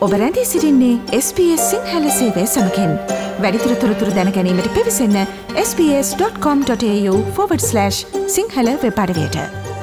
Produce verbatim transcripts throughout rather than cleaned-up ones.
ඔබ රැඳී සිටින්නේ එස් බී එස් සිංහල සේවය සමගින්. වැඩිදුර තොරතුරු දැන ගැනීමට පිවිසන්න S B S dot com dot A U forward slash Sinhala web අඩවියට.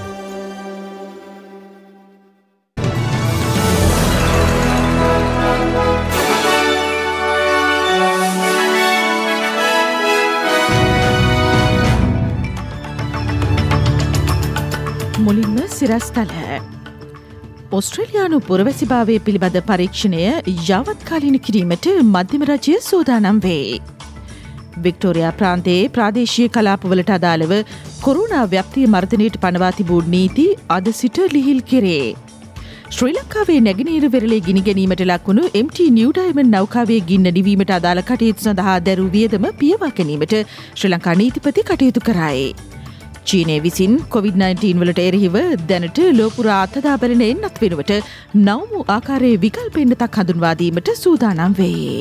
මුලින්ම සිරස්තල. ඔස්ට්‍රේලියානු පුරවැසිභාවය පිළිබඳ පරීක්ෂණය යාවත්කාලීන කිරීමට මධ්‍යම රජය සූදානම් වේ. වික්ටෝරියා ප්‍රාන්තයේ ප්‍රාදේශීය කලාපවලට අදාළව කොරෝනා ව්‍යාප්තිය මර්ධනයට පනවා තිබූ නීති අද සිට ලිහිල් කෙරේ. ශ්‍රී ලංකාවේ නැගෙනහිර වෙරළේ ගිනි ගැනීමට ලක්වුණු එම් ටී නිව් ඩයමන්ඩ් නෞකාවේ ගින්න නිවීමට අදාළ කටයුතු සඳහා දැරූ වියදම පියවා ගැනීමට ශ්‍රී ලංකා නීතිපති කටයුතු කරයි. චීනය විසින් කොවිඩ් නයින්ටීන් වලට එරෙහිව දැනට ලෝපුරා අත්හදා බලන එන්නත් වෙනුවට නවමු ආකාරයේ විකල්ප එන්නතක් හඳුන්වා දීමට සූදානම් වේ.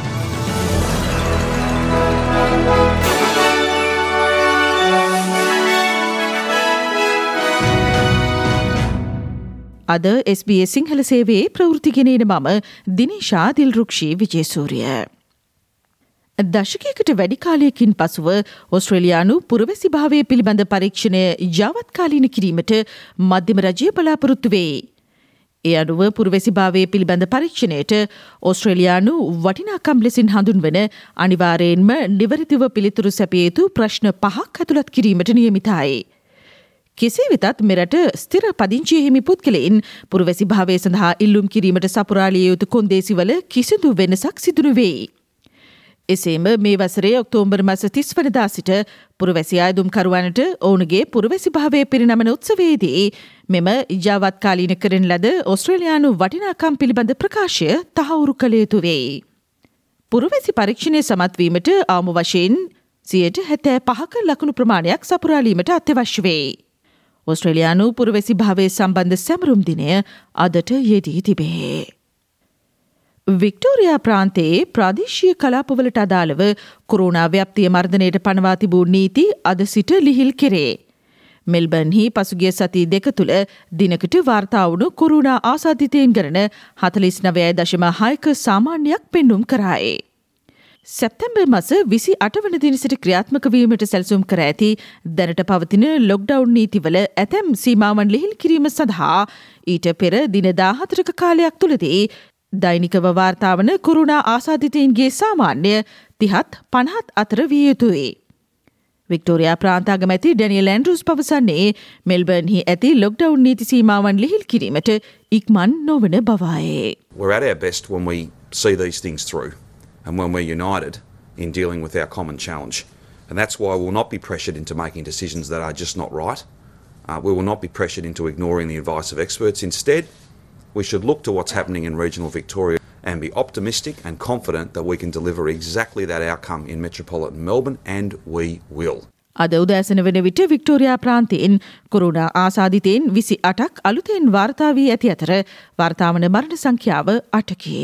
අද එස් බී එස් සිංහල සේවයේ ප්‍රවෘත්ති ගෙනෙන මම දිනේෂා දිල්රුක්ෂී විජේසූරිය. දශකයකට වැඩි කාලයකින් පසුව ඔස්ට්‍රේලියානු පුරවැසිභාවය පිළිබඳ පරීක්ෂණය යාවත්කාලීන කිරීමට මධ්‍යම රජය බලාපොරොත්තු වේ. ඒ අනුව පුරවැසිභාවය පිළිබඳ පරීක්ෂණයට ඔස්ට්‍රේලියානු වටිනාකම් ලෙසින් හඳුන්වන අනිවාර්යයෙන්ම නිවැරදිව පිළිතුරු සැපිය යුතු ප්‍රශ්න පහක් ඇතුළත් කිරීමට නියමිතයි. කෙසේ වෙතත් මෙරට ස්ථිර පදිංචිය හිමි පුද්ගලයින් පුරවැසිභාවය සඳහා ඉල්ලුම් කිරීමට සපුරාලිය යුතු කොන්දේසිවල කිසිදු වෙනසක් සිදු නොවේ. එසේම මේ වසරේ ඔක්තෝබර් මාස තිස් වනදා සිට පුරවැසි ආයුධම්කරුවන්ට ඔවුන්ගේ පුරවැසිභාවය පිරිනමන උත්සවයේදී මෙම යාවත්කාලීන කරන ලද ඔස්ට්‍රේලියානු වටිනාකම් පිළිබඳ ප්‍රකාශය තහවුරු කළ යුතු වේ. පුරවැසි පරීක්ෂණය සමත්වීමට ආම වශයෙන් සියයට හැත්තෑ පහක ලකුණු ප්‍රමාණයක් සපුරාලීමට අත්‍යවශ්‍ය වේ. ඔස්ට්‍රේලියානු පුරවැසිභාවය සම්බන්ධ සැමරුම් දිනය අදට යෙදී තිබේ. වික්ටෝරියා ප්‍රාන්තයේ ප්‍රාදේශීය කලාපවලට අදාළව කොරෝනා ව්‍යාප්තිය මර්ධනයට පනවා තිබූ නීති අද සිට ලිහිල් කෙරේ. මෙල්බර්න්හි පසුගිය සති දෙක තුළ දිනකට වාර්තා වුණු කොරෝනා ආසාදිතයින් ගණන හතළිස් නවය දශම හයක සාමාන්‍යයක් පෙන්නුම් කරයි. සැප්තැම්බර් මාස විසි අට වන දින සිට ක්‍රියාත්මක වීමට සැලසුම් කර ඇති දැනට පවතින ලොක්ඩවුන් නීතිවල ඇතැම් සීමාවන් ලිහිල් කිරීම සඳහා ඊට පෙර දින දාහතරක කාලයක් තුළදී දෛනිකව වාර්තාවන කොරුණා ආසාදිතයින්ගේ සාමාන්‍ය තිහත් පණහත් අතර විය යුතුයි. වික්ටෝරියා ප්‍රාන්තාගමැති ඩැනියල් ඇන්ඩ්‍රූස් පවසන්නේ මෙල්බර්න්හි ඇති ලොක්ඩවුන් නීති සීමාවන් ලිහිල් කිරීමට ඉක්මන් නොවන බවයි. We're at our best when we see these things through and when we're united in dealing with our common challenge. And that's why we'll not be pressured into making decisions that are just not right. Uh, we will not be pressured into ignoring the advice of experts. Instead, we should look to what's happening in regional Victoria and be optimistic and confident that we can deliver exactly that outcome in metropolitan Melbourne, and we will. අද උදෑසන වන විට Victoria ප්‍රාන්තයෙන් corona ආසාදිතයින් විසි අටක් අලුතෙන් වාර්තා වී ඇති අතර වාර්තාවන මරණ සංඛ්‍යාව අටකි.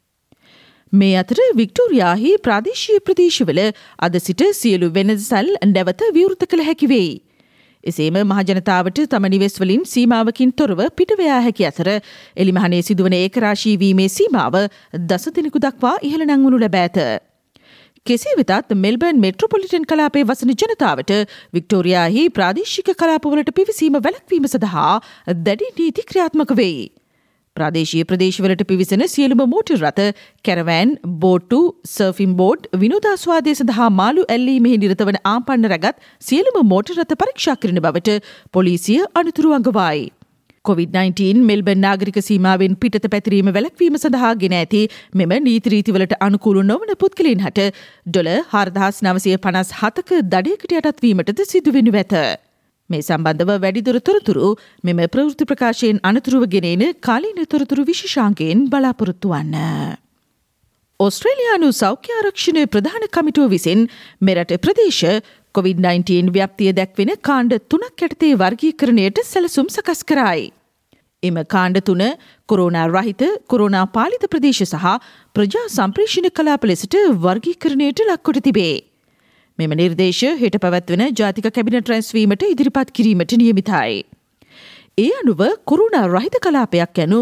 මේ අතර වික්ටෝරියාහි ප්‍රාදේශීය ප්‍රදේශවල අද සිට සියලු වෙනසල් නැවත විවෘත කළ හැකි වෙයි. එසේම මහජනතාවට තම නිවෙස්වලින් සීමාවකින් තොරව පිටවයා හැකි අතර එලිමහනේ සිදුවන ඒකරාශී වීමේ සීමාව දස දිනකු දක්වා ඉහළ නංවනු ලැබ ඇත. කෙසේ වෙතත් මෙල්බර්න් මෙට්‍රොපොලිටන් කලාපයේ වසන ජනතාවට වික්ටෝරියාහි ප්‍රාදේශික කලාපවලට පිවිසීම වැළැක්වීම සඳහා දැඩි නීති ක්‍රියාත්මක වෙයි. ප්‍රාදේශීය ප්‍රදේශවලට පිවිසෙන සියලුම මෝටර් රථ, කැරවෑන්, බෝට්ටු, සර්ෆින් බෝට්, විනෝදාස්වාදය සඳහා මාළු ඇල්ලීමෙහි නිරත වන ආම්පන්න රැගත් සියලුම මෝටර් රථ පරීක්ෂා කරන බවට පොලිසිය අනුතුරු අඟවයි. කොවිඩ් නයින්ටීන් මෙල්බර්න් නාගරික සීමාවෙන් පිටත පැතිරීම වැළැක්වීම සඳහා ගෙන ඇති මෙම නීති රීතිවලට අනුකූල නොවන පුද්ගලයන් හට ඩොලර් හාරදහස් නවසිය පනස් හතක දඩයකට යටත් වීමටද සිදුවෙනු ඇත. මේ සම්බන්ධව වැඩිදුර තොරතුරු මෙම ප්‍රවෘත්ති ප්‍රකාශයෙන් අනතුරුව ගෙනෙන කාලීන තොරතුරු විශේෂාංගයෙන් බලාපොරොත්තු වන්න. ඔස්ට්‍රේලියානු සෞඛ්‍ය ආරක්ෂණ ප්‍රධාන කමිටුව විසින් මෙරට ප්‍රදේශ කොවිඩ් නයින්ටීන් ව්‍යාප්තිය දැක්වෙන කාණ්ඩ තුනක් යටතේ වර්ගීකරණයට සැලසුම් සකස් කරයි. එම කාණ්ඩ තුන කොරෝනා රහිත, කොරෝනා පාලිත ප්‍රදේශ සහ ප්‍රජා සම්ප්‍රේෂණ කලාප ලෙසට වර්ගීකරණයට ලක්කොට තිබේ. මෙම නිර්දේශ හෙට පැවැත්වෙන ජාතික කැබිනට් රැස්වීමට ඉදිරිපත් කිරීමට නියමිතයි. ඒ අනුව කොරෝනා රහිත කලාපයක් යනු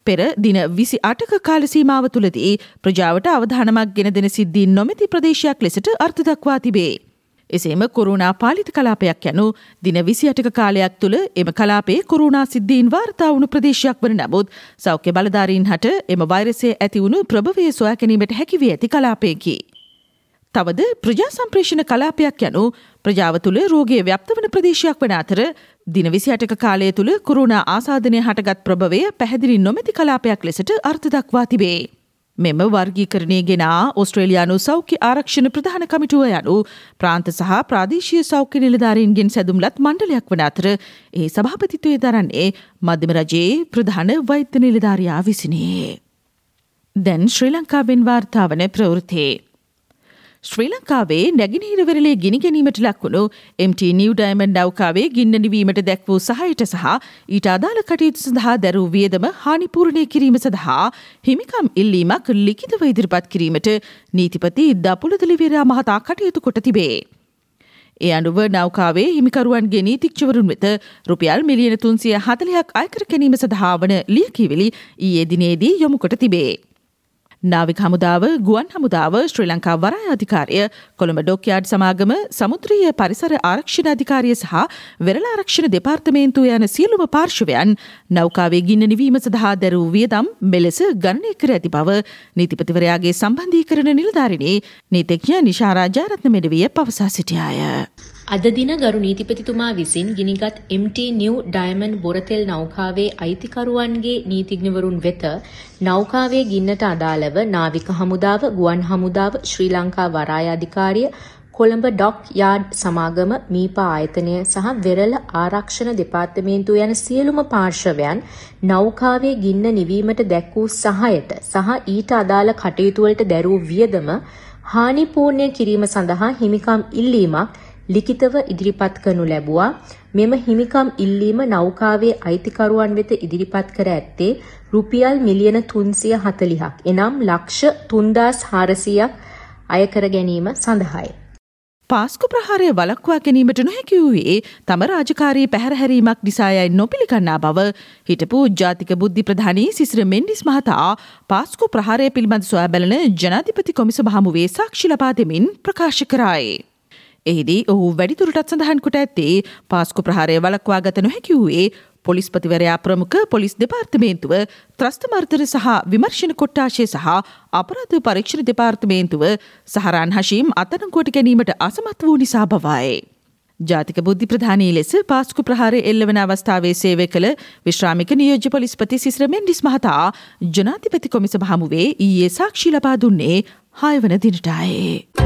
පෙර දින විසි අටක කාල සීමාව තුළදී ප්‍රජාවට අවධානමක් ගෙන දෙන සිද්ධීන් නොමැති ප්‍රදේශයක් ලෙසට අර්ථ දක්වා තිබේ. එසේම කොරුණා පාලිත කලාපයක් යනු දින විසි අටක කාලයක් තුළ එම කලාපයේ කොරුණා සිද්ධීන් වාර්තා වුණු ප්‍රදේශයක් වන නමුත් සෞඛ්‍ය බලධාරීන් හට එම වෛරසය ඇති වුණු ප්‍රභවය සොයා ගැනීමට හැකි වී ඇති කලාපයකි. තවද ප්‍රජා සම්ප්‍රේෂණ කලාපයක් යනු ප්‍රජාව තුළ රෝගය ව්‍යාප්ත වන ප්‍රදේශයක් වන අතර දින විසි අටක කාලය තුළ කොරුණා ආසාදනය හටගත් ප්‍රභවය පැහැදිලි නොමැති කලාපයක් ලෙසට අර්ථ දක්වා තිබේ. මෙම වර්ගීකරණය ගෙන ඕස්ට්‍රේලියානු සෞඛ්‍ය ආරක්ෂණ ප්‍රධාන කමිටුව යනු ප්‍රාන්ත සහ ප්‍රාදේශීය සෞඛ්‍ය නිලධාරීන්ගෙන් සැදුම්ලත් මණ්ඩලයක් වන අතර එහි සභාපතිත්වය දරන්නේ මධ්‍යම රජයේ ප්‍රධාන වෛද්‍ය නිලධාරියා විසිනේ. දැන් ශ්‍රී ලංකාවෙන් වාර්තා වන ප්‍රවෘත්ති. ශ්‍රී ලංකාවේ නැගෙනහිර වෙරළේ ගිනි ගැනීමට ලක්වුණු එම් ටී නිව් ඩයමන්ඩ් නෞකාවේ ගින්න නිවීමට දැක් වූ සහායට සහ ඊට අදාළ කටයුතු සඳහා දැරූ වියදම හානිපූර්ණය කිරීම සඳහා හිමිකම් ඉල්ලීමක් ලිඛිතව ඉදිරිපත් කිරීමට නීතිපති දපුල දලිවීරා මහතා කටයුතු කොට තිබේ. ඒ අනුව නෞකාවේ හිමිකරුවන්ගේ නීතිඥවරුන් වෙත රුපියල් මිලියන තුන්සිය හතළිහක් අයකර ගැනීම සඳහා වන ලියකියවිලි ඊයේ දිනේදී යොමු කොට තිබේ. නාවික හමුදාව, ගුවන් හමුදාව, ශ්‍රී ලංකා වරාය අධිකාරිය, කොළඹ ඩොක්යාඩ් සමාගම, සමුද්‍රීය පරිසර ආරක්ෂණ අධිකාරිය සහ වෙරළ ආරක්ෂණ දෙපාර්තමේන්තුව යන සියලුම පාර්ශවයන් නෞකාවේ ගින්න නිවීම සඳහා දැරූ වියදම් මෙලෙස ගණනය කර ඇති බව නීතිපතිවරයාගේ සම්බන්ධීකරණ නිලධාරිණී නීතිඥ නිශාරා ජයරත්න මෙඩවිය පවසා සිටියාය. අද දින ගරු නීතිපතිතුමා විසින් ගිනිගත් එම් ටී නිව් ඩයමන්ඩ් බොරතෙල් නෞකාවේ අයිතිකරුවන්ගේ නීතිඥවරුන් වෙත නෞකාවේ ගින්නට අදාළව නාවික හමුදාව, ගුවන් හමුදාව, ශ්‍රී ලංකා වරාය අධිකාරිය, කොළඹ ඩොක් යාඩ් සමාගම, මීපා ආයතනය සහ වෙරළ ආරක්ෂණ දෙපාර්තමේන්තුව යන සියලුම පාර්ශවයන් නෞකාවේ ගින්න නිවීමට දැක් වූ සහායට සහ ඊට අදාළ කටයුතු වලට දැරූ වියදම හානිපූර්ණය කිරීම සඳහා හිමිකම් ඉල්ලීමක් ලිඛිතව ඉදිරිපත් කරනු ලැබුවා. මෙම හිමිකම් ඉල්ලීම නෞකාවේ අයිතිකරුවන් වෙත ඉදිරිපත් කර ඇත්තේ රුපියල් මිලියන තුන්සිය හතළිහක් එනම් ලක්ෂ තුන්දාස් හාරසියයක් අය කර ගැනීම සඳහායි. පාස්කු ප්‍රහාරය වළක්වා ගැනීමට නොහැකි වූයේ තම රාජකාරී පැහැරහැරීමක් නිසායයි නොපිළිගන්නා බව හිටපු ජාතික බුද්ධි ප්‍රධානී සිසිර මෙන්ඩිස් මහතා පාස්කු ප්‍රහාරය පිළිබඳ සොයා බැලන ජනාධිපති කොමිසම හමුවේ සාක්ෂි ලබා දෙමින් ප්‍රකාශ කරයි. එහිදී ඔහු වැඩිදුරටත් සඳහන් කොට ඇත්තේ පාස්කු ප්‍රහාරය වළක්වා ගත නොහැකි වූයේ පොලිස්පතිවරයා ප්‍රමුඛ පොලිස් දෙපාර්තමේන්තුව, ත්‍රස්ත මර්ධන සහ විමර්ශන කොට්ටාශය සහ අපරාධ පරීක්ෂණ දෙපාර්තමේන්තුව සහරාන් හෂීම් අත්අඩංගුවට ගැනීමට අසමත් වූ නිසා බවයි. ජාතික බුද්ධි ප්‍රධානී ලෙස පාස්කු ප්‍රහාරය එල්ලවන අවස්ථාවේ සේවය කළ විශ්‍රාමික නියෝජ්‍ය පොලිස්පති සිසිර මෙන්ඩිස් මහතා ජනාධිපති කොමිසම හමුවේ ඊයේ සාක්ෂි ලබා දුන්නේ හය වන දිනටයි.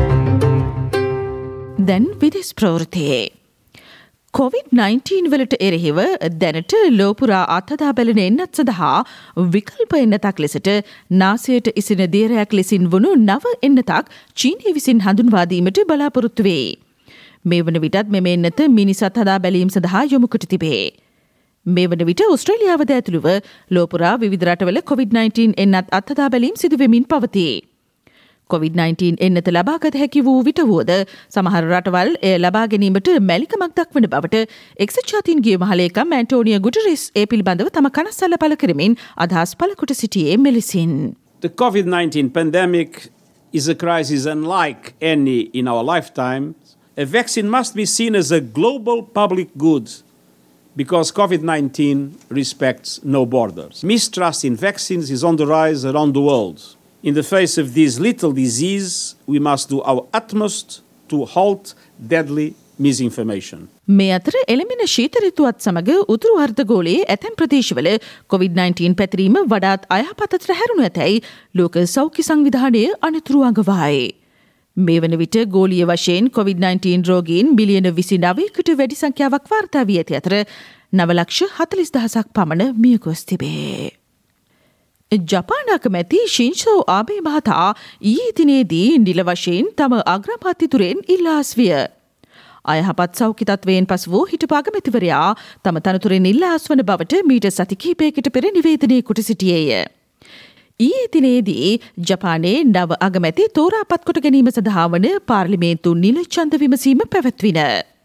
දැන් විදෙස් ප්‍රවෘතියේ කොවිඩ් නයින්ටීන් වලට එරෙහිව දැනට ලෝපුරා අත්හදා බැලෙන එන්නත් සඳහා විකල්ප එන්නතක් ලෙසට නාසයට ඉසින දියරයක් ලෙසින් වුණු නව එන්නතක් චීනය විසින් හඳුන්වා දීමට බලාපොරොත්තු වේ. මේ වන විටත් මෙම එන්නත මිනිස් අත්හදා බැලීම සඳහා යොමු කොට තිබේ. මේ වන විට ඕස්ට්‍රේලියාවද ඇතුළුව ලෝපුරා විවිධ රටවල කොවිඩ් නයින්ටීන් එන්නත් අත්හදා බැලීම් සිදු වෙමින් පවතී. කොවිඩ් නයින්ටීන් එන්නත ලබාගත හැකි වූ විට වුවද සමහර රටවල් එය ලබා ගැනීමට මැලිකමක් දක්වන බවට එක්සත් ජාතීන්ගේ මහලේකම් ඇන්ටෝනියෝ ගුටරෙස් ඒ පිළිබඳව තම කනස්සල්ල පළ කරමින් අදහස් පළ කොට සිටියේ මෙලෙසින්. The COVID nineteen pandemic is a crisis unlike any in our lifetime. A vaccine must be seen as a global public good because COVID nineteen respects no borders. Mistrust in vaccines is on the rise around the world. In the face of this lethal disease, we must do our utmost to halt deadly misinformation. මේ අතර එළඹෙන ශීත ඍතුවත් සමග උතුරු අර්ධගෝලයේ ඇතැම් ප්‍රදේශවල Covid nineteen පැතිරීම වඩාත් අයහපතට හැරුණු ඇතැයි ලෝක සෞඛ්‍ය සංවිධානය අනතුරු අඟවයි. මේ වන විට ගෝලීය වශයෙන් කොවිඩ් නයින්ටීන් රෝගීන් බිලියන විසි නවයකට වැඩි සංඛ්‍යාවක් වාර්තා වී ඇති අතර නව ලක්ෂ හතළිස් දහසක් පමණ මියගොස් තිබේ. ජපාන අගමැති ශින්සෝ ආබේ මහතා ඊයේ දිනේදී නිල වශයෙන් තම අග්‍රාමාත්‍යතුරෙන් ඉල්ලා අස්විය. අයහපත් සෞඛ්‍ය තත්වයෙන් පසු වූ හිටපු අගමැතිවරයා තම තනතුරෙන් ඉල්ලා අස්වන බවට මීට සති කිහිපයකට පෙර නිවේදනය කොට සිටියේය. ඊයේ දිනේදී ජපානයේ නව අගමැති තෝරාපත් කොට ගැනීම සඳහා වන පාර්ලිමේන්තු නිල ඡන්ද විමසීම පැවැත්වින.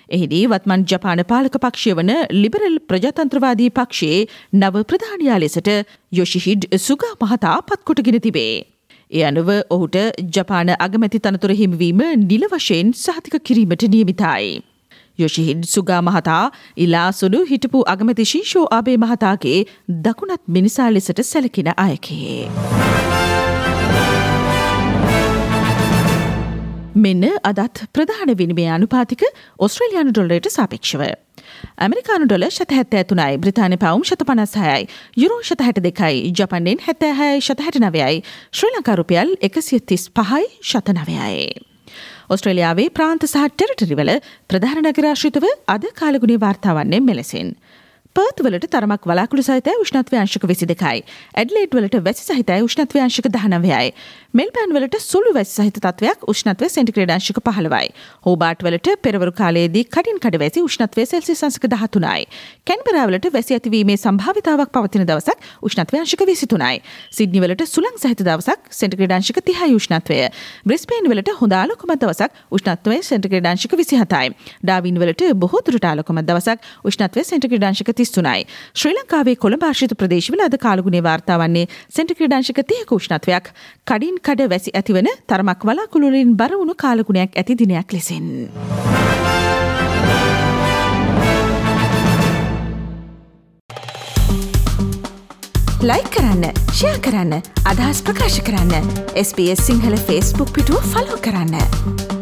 එහිදී වත්මන් ජපාන පාලක පක්ෂය වන ලිබරල් ප්‍රජාතන්ත්‍රවාදී පක්ෂයේ නව ප්‍රධානියා ලෙසට යොෂිහිඩ් සුගා මහතා පත්කොටගෙන තිබේ. ඒ අනුව ඔහුට ජපාන අගමැති තනතුර හිමිවීම නිල වශයෙන් සහතික කිරීමට නියමිතයි. යොෂිහිඩ් සුගා මහතා ඉලාසුළු හිටපු අගමැති ශින්ෂෝ ආබේ මහතාගේ දකුණත් මිනිසා ලෙසට සැලකෙන අයකේ. මෙන්න අදත් ප්‍රධාන විනිමය අනුපාතික ඔස්ට්‍රේලියානු ඩොලරයට සාපේක්ෂව. ඇමරිකානු ඩොලර් ශත හැත්තෑ තුනයි, බ්‍රිතාන්‍ය පවුම් ශත පනස් හයයි, යුරෝ ශත හැට දෙකයි, ජපන්නෙන් හැත්තෑ හයයි ශත හැට නවයයි, ශ්‍රී ලංකා රුපියල් එකසිය තිස් පහයි ශත නවයයි. ඔස්ට්‍රේලියාවේ ප්‍රාන්ත සහ ටෙරිටරිවල ප්‍රධාන නගර ආශ්‍රිතව අද කාලගුණය වාර්තා වන්නේ මෙලෙසින්. පර්ත් වලට තරමක් වලාකුළු සහිතයි උෂ්ණත්වය අංශක විසි දෙකයි. ඇඩ්ලේඩ් වලට වැසි සහිතයි උෂ්ණත්වය අංශක දහනවයයි. මෙල්බර්න් වලට සුළු වැසි සහිත තත්වයක් උෂ්ණත්වය සෙන්ටිග්‍රේඩ් අංශක පහළොවයි. හෝබාර්ට් වලට පෙරවරු කාලයේදී කඩින් කඩ වැසි උෂ්ණත්වය සෙල්සියස් අංශක දහතුනයි. කැන්බරා වලට වැසි ඇතිවීමේ සම්භාවිතාවක් පවතින දවසක් උෂ්ණත්වය අංශක විසි තුනයි. සිඩ්නි වලට සුළං සහිත දවසක් සෙන්ටිග්‍රේඩ් අංශක තිහයි උෂ්ණත්වය. බ්‍රිස්බේන් වලට හොඳ ආලෝකමත් දවසක් උෂ්ණත්වය සෙන්ටිග්‍රේඩ් අංශක විසි හතයි. ඩාවින් වලට බොහෝ දුරට ආලෝකමත් දවසක් උෂ්ණත්වය සෙන්ටිග්‍රේඩ් අංශක තිස් තුනයි. ශ්‍රී ලංකාවේ කොළඹ ආශ්‍රිත ප්‍රදේශවල අද කාලගුණය වාර්තා වන්නේ සෙන්ටිග්‍රේඩ් අංශක තිහක උෂ්ණත්වයක්. කඩින් කඩ වැසි ඇතිවන තරමක් වලාකුළු වලින් බර වුණු කාලගුණයක් ඇති දිනයක් ලෙසින්. ලයික් කරන්න, ෂෙයා කරන්න, අදහස් ප්‍රකාශ කරන්න. S B S Sinhala Facebook පිටුව ෆලෝ කරන්න.